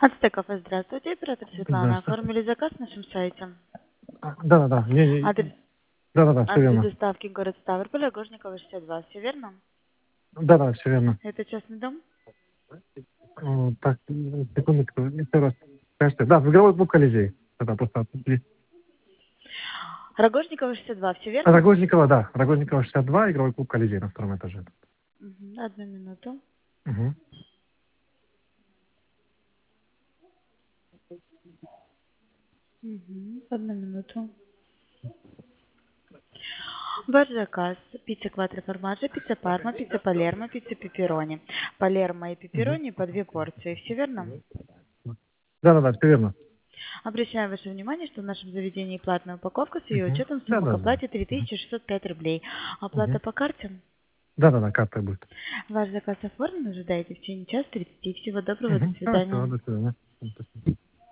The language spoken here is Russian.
Ацтеков, здравствуйте, оператор Светлана. Здравствуйте. Оформили заказ на нашем сайте. Да. Адрес, Да, все адрес верно. доставки город Ставрополь, Огорникова, 62. Все верно? Да, все верно. Это частный дом? Так, секундочку, еще раз. Скажите. Да, в игровой клуб Колизей. Это просто Рогожникова, 62. Все верно? Рогожникова, да. Рогожникова 62, игровой клуб Колизей на втором этаже. Одну минуту. Угу. Одну минуту. Ваш заказ. Пицца кватро формаджо, пицца парма, пицца палермо, пицца пепперони. Палермо и Угу. пепперони по 2 порции. Все верно? Да, все верно. Обращаю ваше внимание, что в нашем заведении платная упаковка с ее Угу. учетом сумма к Да. оплате Угу. 3605 рублей. Оплата Угу. по карте? Да, карта будет. Ваш заказ оформлен, ожидаете в течение часа 30. Всего доброго, до Угу. Хорошо, свидания. до свидания.